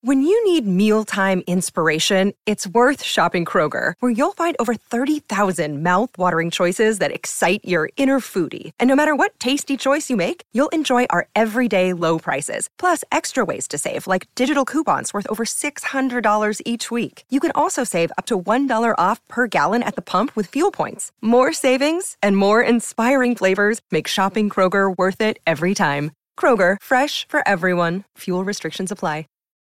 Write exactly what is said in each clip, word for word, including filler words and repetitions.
When you need mealtime inspiration, it's worth shopping Kroger, where you'll find over thirty thousand mouth-watering choices that excite your inner foodie. And no matter what tasty choice you make, you'll enjoy our everyday low prices, plus extra ways to save, like digital coupons worth over six hundred dollars each week. You can also save up to one dollar off per gallon at the pump with fuel points. More savings and more inspiring flavors make shopping Kroger worth it every time. Kroger, fresh for everyone. Fuel restrictions apply.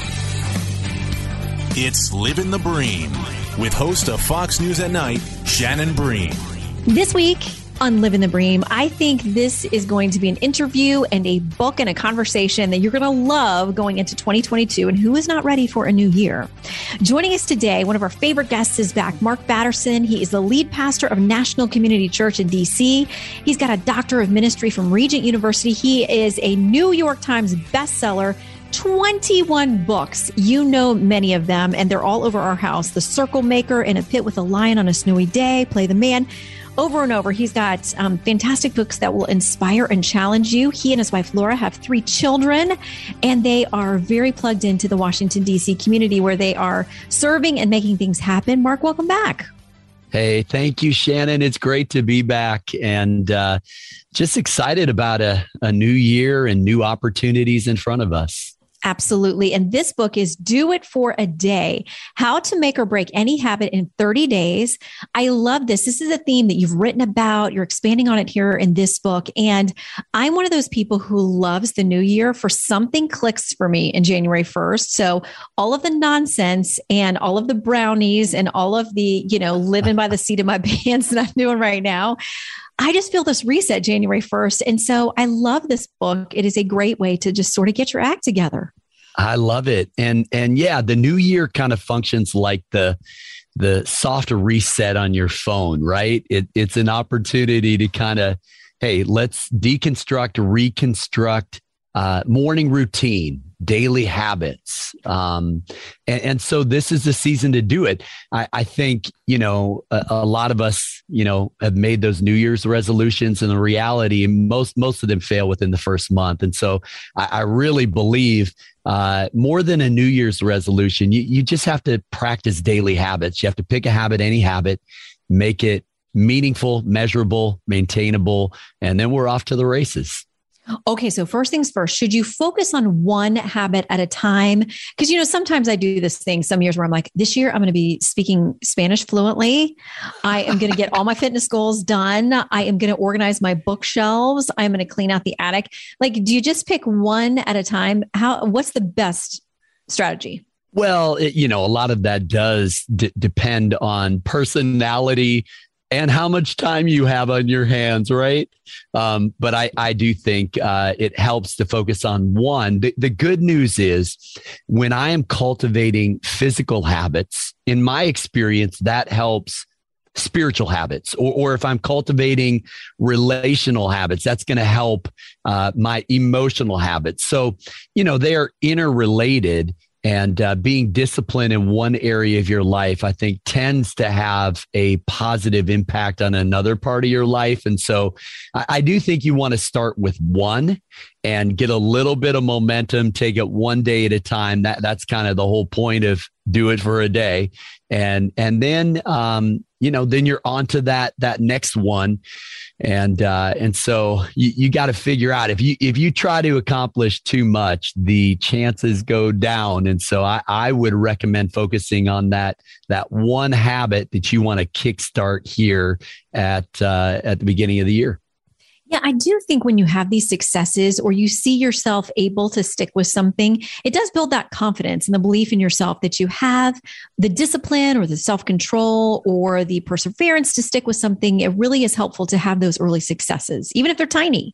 It's Living the Bream with host of Fox News at Night, Shannon Bream. This week on Living the Bream, I think this is going to be an interview and a book and a conversation that you're going to love going into twenty twenty-two. And who is not ready for a new year? Joining us today, one of our favorite guests is back, Mark Batterson. He is the lead pastor of National Community Church in D C. He's got a doctor of ministry from Regent University. He is a New York Times bestseller. twenty-one books. You know many of them, and they're all over our house. The Circle Maker, In a Pit with a Lion on a Snowy Day, Play the Man. Over and over, he's got um, fantastic books that will inspire and challenge you. He and his wife, Laura, have three children, and they are very plugged into the Washington, D C community where they are serving and making things happen. Mark, welcome back. Hey, thank you, Shannon. It's great to be back, and uh, just excited about a, a new year and new opportunities in front of us. Absolutely. And this book is Do It for a Day, How to Make or Break Any Habit in thirty days. I love this. This is a theme that you've written about. You're expanding on it here in this book. And I'm one of those people who loves the new year. For something clicks for me in January first. So all of the nonsense and all of the brownies and all of the, you know, living by the seat of my pants that I'm doing right now, I just feel this reset January first. And so I love this book. It is a great way to just sort of get your act together. I love it. And, and yeah, the new year kind of functions like the, the soft reset on your phone, right? It, it's an opportunity to kind of, hey, let's deconstruct, reconstruct, uh, morning routine, daily habits. Um, and, and so this is the season to do it. I, I think, you know, a, a lot of us, you know, have made those New Year's resolutions, and the reality, most, most of them fail within the first month. And so I, I really believe uh, more than a New Year's resolution, you, you just have to practice daily habits. You have to pick a habit, any habit, make it meaningful, measurable, maintainable, and then we're off to the races. Okay, so first things first, should you focus on one habit at a time? Because, you know, sometimes I do this thing some years where I'm like, this year I'm going to be speaking Spanish fluently. I am going to get all my fitness goals done. I am going to organize my bookshelves. I'm going to clean out the attic. Like, do you just pick one at a time? How? What's the best strategy? Well, it, you know, a lot of that does d- depend on personality and how much time you have on your hands, right? Um, but I, I do think uh, it helps to focus on one. The, the good news is when I am cultivating physical habits, in my experience, that helps spiritual habits. Or, or if I'm cultivating relational habits, that's going to help uh, my emotional habits. So, you know, they are interrelated. And uh, being disciplined in one area of your life, I think, tends to have a positive impact on another part of your life. And so I, I do think you want to start with one and get a little bit of momentum, take it one day at a time. That That's kind of the whole point of Do It for a Day. And and then, um, you know, then you're on to that, that next one. And uh, and so you, you got to figure out if you if you try to accomplish too much, the chances go down. And so I, I would recommend focusing on that that one habit that you want to kickstart here at uh, at the beginning of the year. Yeah, I do think when you have these successes or you see yourself able to stick with something, it does build that confidence and the belief in yourself that you have the discipline or the self-control or the perseverance to stick with something. It really is helpful to have those early successes, even if they're tiny.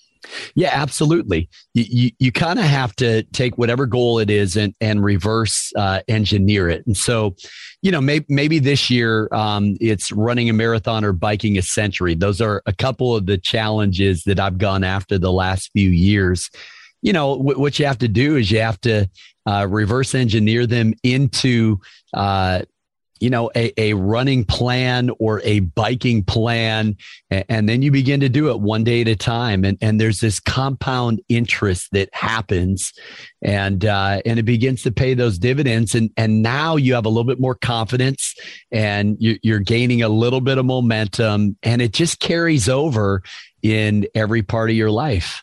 Yeah, absolutely. You you, you kind of have to take whatever goal it is and and reverse uh, engineer it. And so, you know, maybe maybe this year um, it's running a marathon or biking a century. Those are a couple of the challenges that I've gone after the last few years. You know, w- what you have to do is you have to uh, reverse engineer them into uh, you know, a, a running plan or a biking plan, and, and then you begin to do it one day at a time. And, and there's this compound interest that happens, and uh, and it begins to pay those dividends. And, and now you have a little bit more confidence, and you, you're gaining a little bit of momentum, and it just carries over in every part of your life.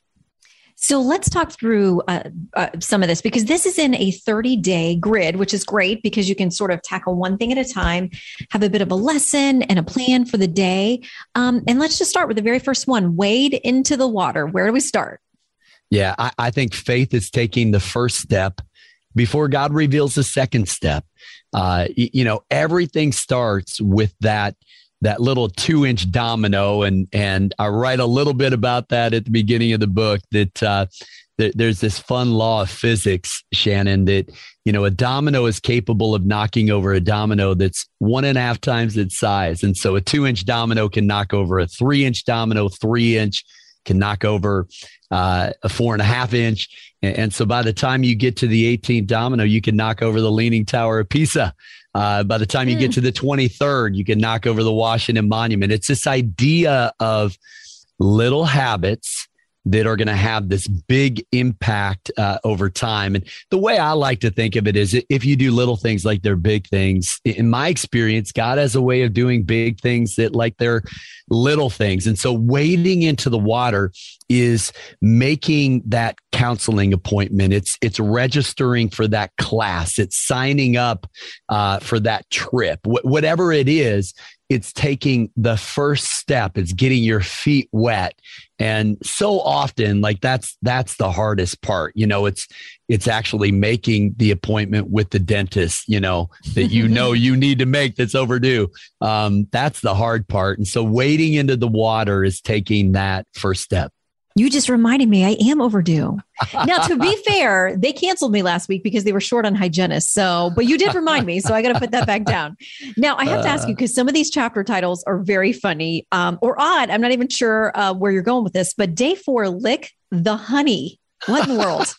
So let's talk through uh, uh, some of this, because this is in a thirty day grid, which is great because you can sort of tackle one thing at a time, have a bit of a lesson and a plan for the day. Um, and let's just start with the very first one, wade into the water. Where do we start? Yeah, I, I think faith is taking the first step before God reveals the second step. Uh, you, you know, everything starts with that that little two inch domino. And, and I write a little bit about that at the beginning of the book, that uh, th- there's this fun law of physics, Shannon, that, you know, a domino is capable of knocking over a domino that's one and a half times its size. And so a two inch domino can knock over a three inch domino, three inch can knock over uh, a four and a half inch. And, and so by the time you get to the eighteenth domino, you can knock over the Leaning Tower of Pisa. Uh, by the time you mm. get to the twenty-third, you can knock over the Washington Monument. It's this idea of little habits that are going to have this big impact uh, over time. And the way I like to think of it is, if you do little things like they're big things, in my experience, God has a way of doing big things that like they're little things. And so wading into the water is making that counseling appointment. It's it's registering for that class. It's signing up uh, for that trip. Wh- whatever it is, it's taking the first step. It's getting your feet wet. And so often, like that's that's the hardest part. You know, it's it's actually making the appointment with the dentist, you know, that you know you need to make that's overdue. Um, that's the hard part. And so wading into the water is taking that first step. You just reminded me I am overdue. Now, to be fair, they canceled me last week because they were short on hygienists. So, but you did remind me. So I got to put that back down. Now, I have uh, to ask you, because some of these chapter titles are very funny um, or odd. I'm not even sure uh, where you're going with this, but day four, lick the honey. What in the world?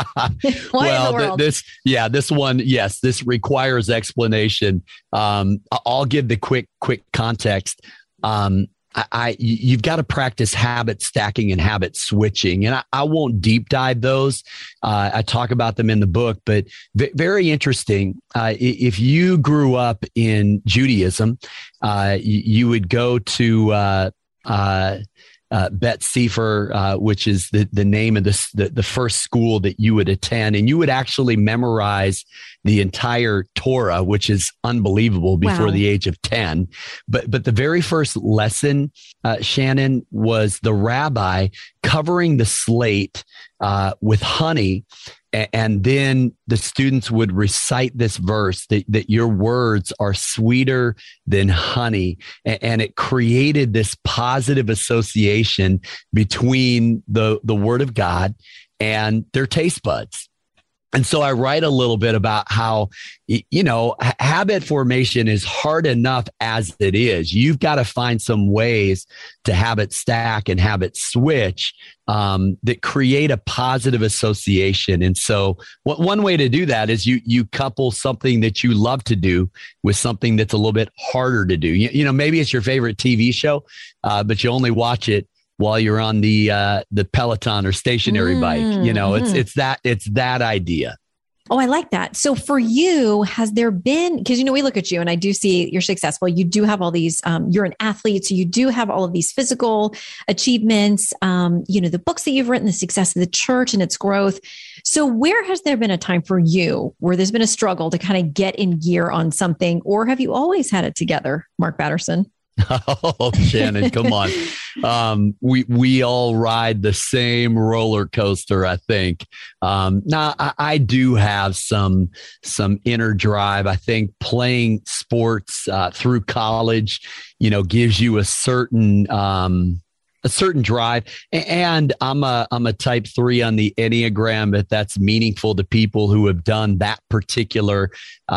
what well, in the world? Th- this, yeah, this one, yes, this requires explanation. Um, I'll give the quick, quick context. Um, I, I you've got to practice habit stacking and habit switching, and I, I won't deep dive those. Uh, I talk about them in the book, but v- very interesting. Uh, if you grew up in Judaism, uh, you, you would go to uh, uh, uh, Bet Sefer, uh, which is the, the name of this, the, the first school that you would attend, and you would actually memorize the entire Torah, which is unbelievable before wow. the age of ten. But but the very first lesson, uh, Shannon, was the rabbi covering the slate uh, with honey. And then the students would recite this verse that, that your words are sweeter than honey. And it created this positive association between the, the word of God and their taste buds. And so I write a little bit about how, you know, habit formation is hard enough as it is. You've got to find some ways to habit stack and habit switch um, that create a positive association. And so what, one way to do that is you you couple something that you love to do with something that's a little bit harder to do. You, you know, maybe it's your favorite T V show, uh, but you only watch it while you're on the uh, the Peloton or stationary mm, bike. You know, mm. it's it's that it's that idea. Oh, I like that. So for you, has there been, because, you know, we look at you and I do see you're successful. You do have all these, um, you're an athlete. So you do have all of these physical achievements, um, you know, the books that you've written, the success of the church and its growth. So where has there been a time for you where there's been a struggle to kind of get in gear on something, or have you always had it together, Mark Batterson? Oh, Shannon, come on. Um, we we all ride the same roller coaster, I think. Um, now, I, I do have some some inner drive. I think playing sports uh, through college, you know, gives you a certain um, a certain drive. And I'm a I'm a type three on the Enneagram, but that's meaningful to people who have done that particular uh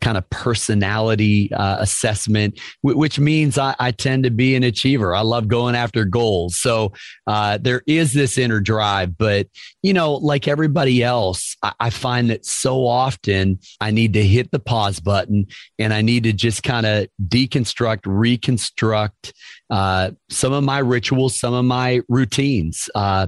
kind of personality uh, assessment, w- which means I, I tend to be an achiever. I love going after goals. So uh, there is this inner drive, but you know, like everybody else, I, I find that so often I need to hit the pause button and I need to just kind of deconstruct, reconstruct uh, some of my rituals, some of my routines. Uh,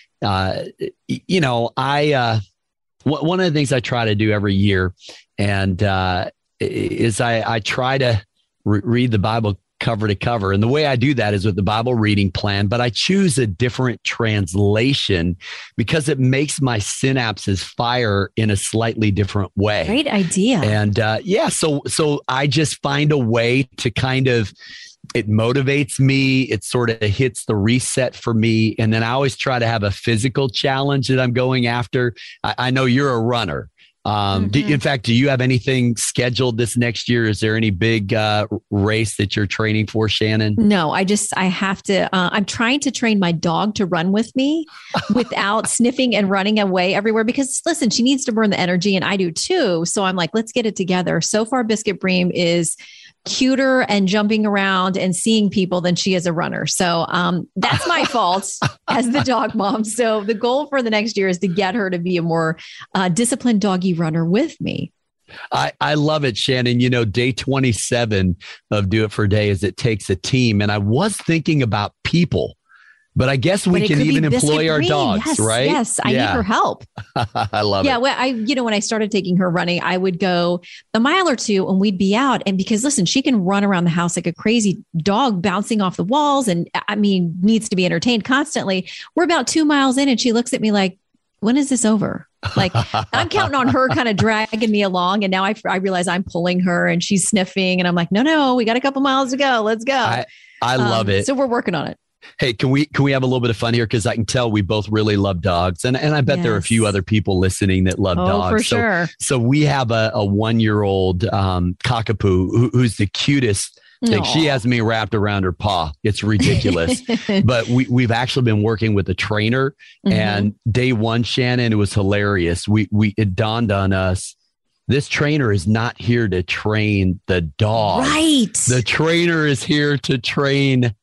uh, you know, I, uh, w- one of the things I try to do every year and uh, is I, I try to re- read the Bible cover to cover. And the way I do that is with the Bible reading plan, but I choose a different translation because it makes my synapses fire in a slightly different way. Great idea. And uh, yeah, so so I just find a way to kind of, it motivates me. It sort of hits the reset for me. And then I always try to have a physical challenge that I'm going after. I, I know you're a runner. Um, mm-hmm. do, in fact, do you have anything scheduled this next year? Is there any big uh, race that you're training for, Shannon? No, I just, I have to, uh, I'm trying to train my dog to run with me without sniffing and running away everywhere because listen, she needs to burn the energy and I do too. So I'm like, let's get it together. So far, Biscuit Bream is cuter and jumping around and seeing people than she is a runner. So um, that's my fault as the dog mom. So the goal for the next year is to get her to be a more uh, disciplined doggy runner with me. I, I love it, Shannon. You know, day twenty-seven of Do It For Day is it takes a team. And I was thinking about people, but I guess we can even employ our dogs, yes, right? Yes, I yeah. need her help. I love yeah, it. Yeah, well, I, you know, when I started taking her running, I would go a mile or two and we'd be out. And because listen, she can run around the house like a crazy dog bouncing off the walls. And I mean, needs to be entertained constantly. We're about two miles in and she looks at me like, when is this over? Like I'm counting on her kind of dragging me along. And now I, I realize I'm pulling her and she's sniffing and I'm like, no, no, we got a couple miles to go. Let's go. I, I love um, it. So we're working on it. Hey, can we can we have a little bit of fun here? Because I can tell we both really love dogs, and and I bet yes. there are a few other people listening that love oh, dogs. For so, sure. So we have a, a one year old um, cockapoo who, who's the cutest. Like she has me wrapped around her paw. It's ridiculous. But we we've actually been working with a trainer, mm-hmm. and day one, Shannon, it was hilarious. We we it dawned on us. This trainer is not here to train the dog. Right. The trainer is here to train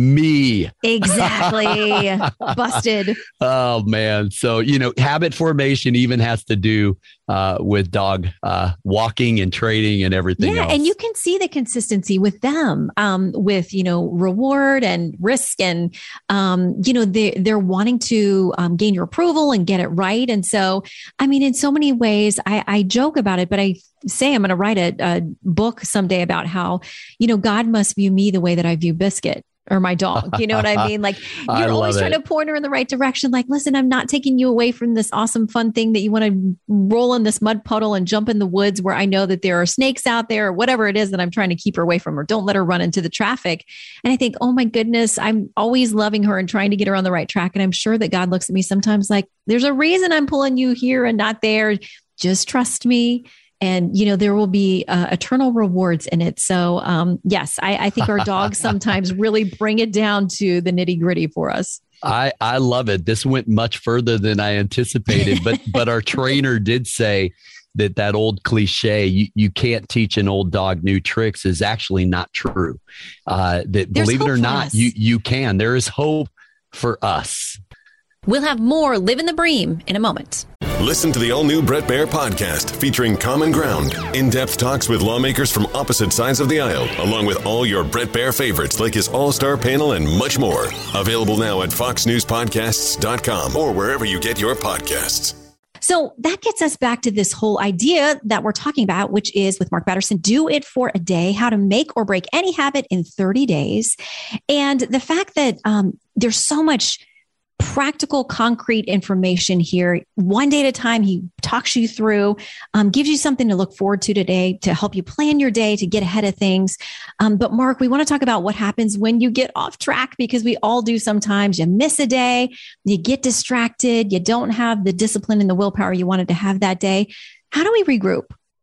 me. Exactly. Busted. Oh, man. So, you know, habit formation even has to do uh, with dog uh, walking and training and everything yeah, else. And you can see the consistency with them, um, with, you know, reward and risk. And, um, you know, they, they're wanting to um, gain your approval and get it right. And so, I mean, in so many ways, I, I joke about it, but I say I'm going to write a, a book someday about how, you know, God must view me the way that I view Biscuit. Or my dog, you know what I mean? Like you're always trying to point her in the right direction. Like, listen, I'm not taking you away from this awesome, fun thing that you want to roll in this mud puddle and jump in the woods where I know that there are snakes out there or whatever it is that I'm trying to keep her away from, or don't let her run into the traffic. And I think, oh my goodness, I'm always loving her and trying to get her on the right track. And I'm sure that God looks at me sometimes like, there's a reason I'm pulling you here and not there. Just trust me. And, you know, there will be uh, eternal rewards in it. So, um, yes, I, I think our dogs sometimes really bring it down to the nitty gritty for us. I, I love it. This went much further than I anticipated, but but our trainer did say that that old cliche, you, you can't teach an old dog new tricks, is actually not true. Uh, that There's believe it or not, us. you you can. There is hope for us. We'll have more Live in the Bream in a moment. Listen to the all-new Bret Baier podcast featuring Common Ground, in-depth talks with lawmakers from opposite sides of the aisle, along with all your Bret Baier favorites like his all-star panel and much more. Available now at fox news podcasts dot com or wherever you get your podcasts. So that gets us back to this whole idea that we're talking about, which is with Mark Batterson, Do It For a Day, how to make or break any habit in thirty days. And the fact that um, there's so much practical, concrete information here. One day at a time, he talks you through, um, gives you something to look forward to today to help you plan your day, to get ahead of things. Um, but Mark, we want to talk about what happens when you get off track, because we all do sometimes. You miss a day, you get distracted, you don't have the discipline and the willpower you wanted to have that day. How do we regroup?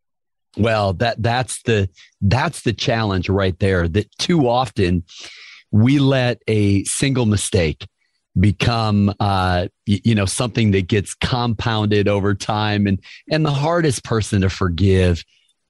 Well, that that's the that's the challenge right there, that too often we let a single mistake become, uh, you, you know, something that gets compounded over time. And, and the hardest person to forgive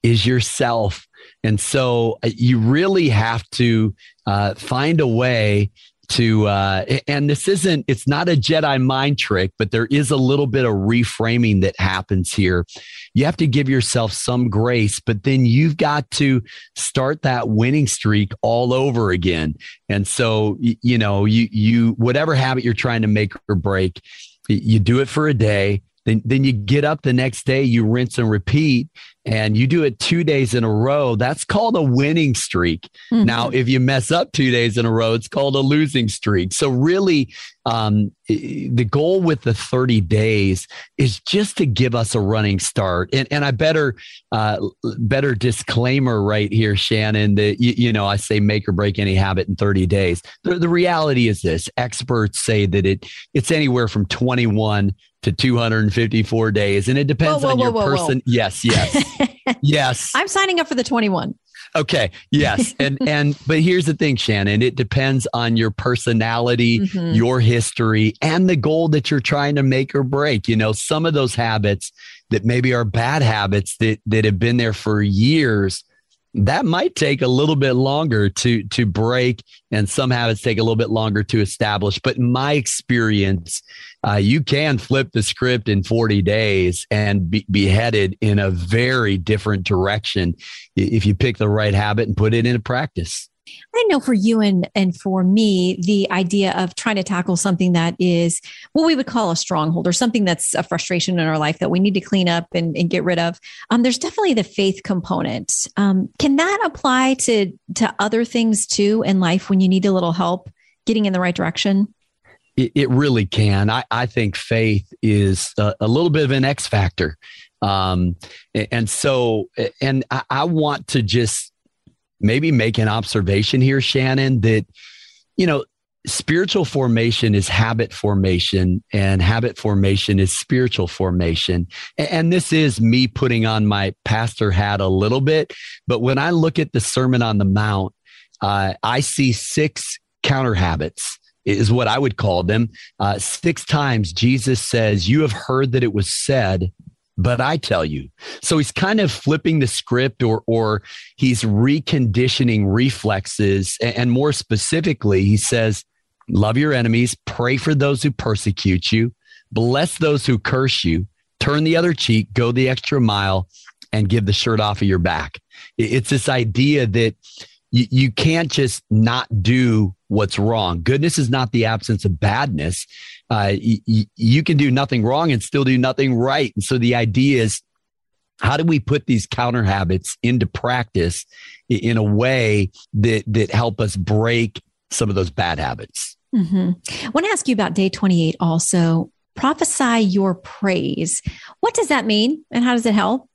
is yourself. And so you really have to uh, find a way to, uh, and this isn't, it's not a Jedi mind trick, but there is a little bit of reframing that happens here. You have to give yourself some grace, but then you've got to start that winning streak all over again. And so, you know, you, you, whatever habit you're trying to make or break, you do it for a day. Then, then you get up the next day, you rinse and repeat, and you do it two days in a row. That's called a winning streak. Mm-hmm. Now, if you mess up two days in a row, it's called a losing streak. So really, um, the goal with the thirty days is just to give us a running start. And, and I better, uh, better disclaimer right here, Shannon, that, you, you know, I say make or break any habit in thirty days. The, the reality is this: experts say that it it's anywhere from twenty-one to two hundred fifty-four days. And it depends whoa, whoa, on your whoa, whoa, person. Whoa. Yes, yes, yes. I'm signing up for the twenty-one. Okay. Yes. And, and, but here's the thing, Shannon, it depends on your personality, mm-hmm. your history, and the goal that you're trying to make or break. You know, some of those habits that maybe are bad habits that, that have been there for years, that might take a little bit longer to, to break, and some habits take a little bit longer to establish. But in my experience, uh, you can flip the script in forty days and be, be headed in a very different direction if you pick the right habit and put it into practice. I know for you and, and for me, the idea of trying to tackle something that is what we would call a stronghold, or something that's a frustration in our life that we need to clean up and, and get rid of. Um, there's definitely the faith component. Um, can that apply to, to other things too in life when you need a little help getting in the right direction? It, it really can. I, I think faith is a, a little bit of an X factor. Um, and so, and I, I want to just maybe make an observation here, Shannon, that, you know, spiritual formation is habit formation, and habit formation is spiritual formation. And this is me putting on my pastor hat a little bit. But when I look at the Sermon on the Mount, uh, I see six counter habits, is what I would call them. Uh, six times Jesus says, "You have heard that it was said, but I tell you." So he's kind of flipping the script, or or he's reconditioning reflexes. And more specifically, he says, love your enemies, pray for those who persecute you, bless those who curse you, turn the other cheek, go the extra mile, and give the shirt off of your back. It's this idea that you, you can't just not do what's wrong. Goodness is not the absence of badness. Uh, you, you can do nothing wrong and still do nothing right. And so the idea is, how do we put these counter habits into practice in a way that, that help us break some of those bad habits? Mm-hmm. I want to ask you about day twenty-eight also. Prophesy your praise. What does that mean, and how does it help?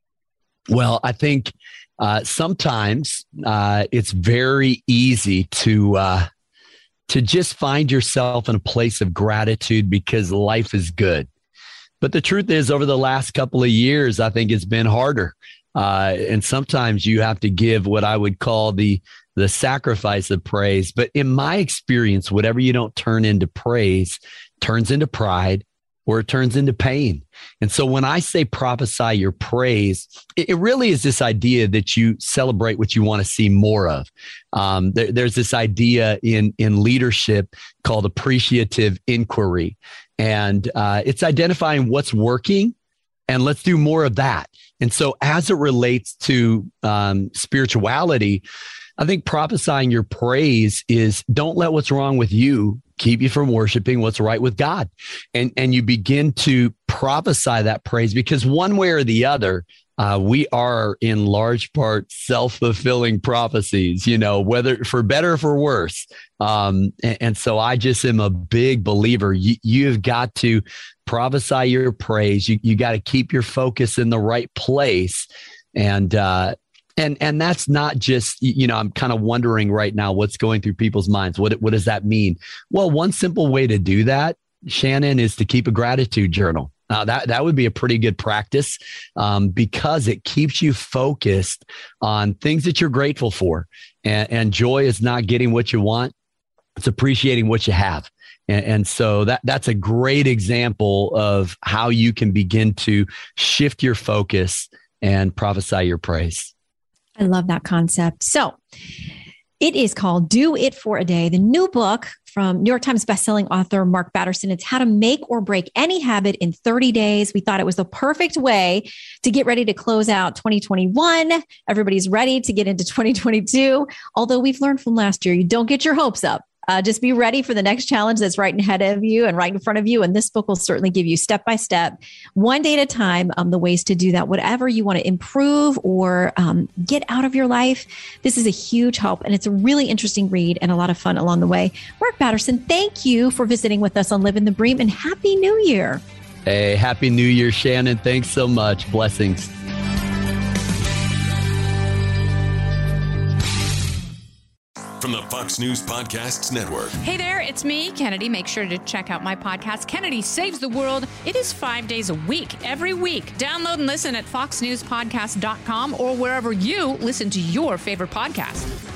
Well, I think Uh, sometimes uh, it's very easy to uh, to just find yourself in a place of gratitude because life is good. But the truth is, over the last couple of years, I think it's been harder. Uh, and sometimes you have to give what I would call the the sacrifice of praise. But in my experience, whatever you don't turn into praise turns into pride, or it turns into pain. And so when I say prophesy your praise, it really is this idea that you celebrate what you want to see more of. Um, there, there's this idea in, in leadership called appreciative inquiry. And uh, it's identifying what's working, and let's do more of that. And so as it relates to um, spirituality, I think prophesying your praise is, don't let what's wrong with you keep you from worshiping what's right with God. And, and you begin to prophesy that praise, because one way or the other, uh, we are in large part self-fulfilling prophecies, you know, whether for better or for worse. Um, and, and so I just am a big believer. You, you've got to prophesy your praise. You, you got to keep your focus in the right place. And, uh, And and that's not just, you know, I'm kind of wondering right now what's going through people's minds. What what does that mean? Well, one simple way to do that, Shannon, is to keep a gratitude journal. Uh, that, that would be a pretty good practice um, because it keeps you focused on things that you're grateful for. And, and joy is not getting what you want. It's appreciating what you have. And, and so that that's a great example of how you can begin to shift your focus and prophesy your praise. I love that concept. So it is called Do It for a Day, the new book from New York Times bestselling author Mark Batterson. It's how to make or break any habit in thirty days. We thought it was the perfect way to get ready to close out twenty twenty-one. Everybody's ready to get into twenty twenty-two. Although we've learned from last year, you don't get your hopes up. Uh, just be ready for the next challenge that's right ahead of you and right in front of you. And this book will certainly give you step by step, one day at a time, um, the ways to do that. Whatever you want to improve or um, get out of your life, this is a huge help. And it's a really interesting read and a lot of fun along the way. Mark Batterson, thank you for visiting with us on Living the Bream, and Happy New Year. Hey, Happy New Year, Shannon. Thanks so much. Blessings. From the Fox News Podcasts Network. Hey there, it's me, Kennedy. Make sure to check out my podcast, Kennedy Saves the World. It is five days a week, every week. Download and listen at fox news podcast dot com or wherever you listen to your favorite podcast.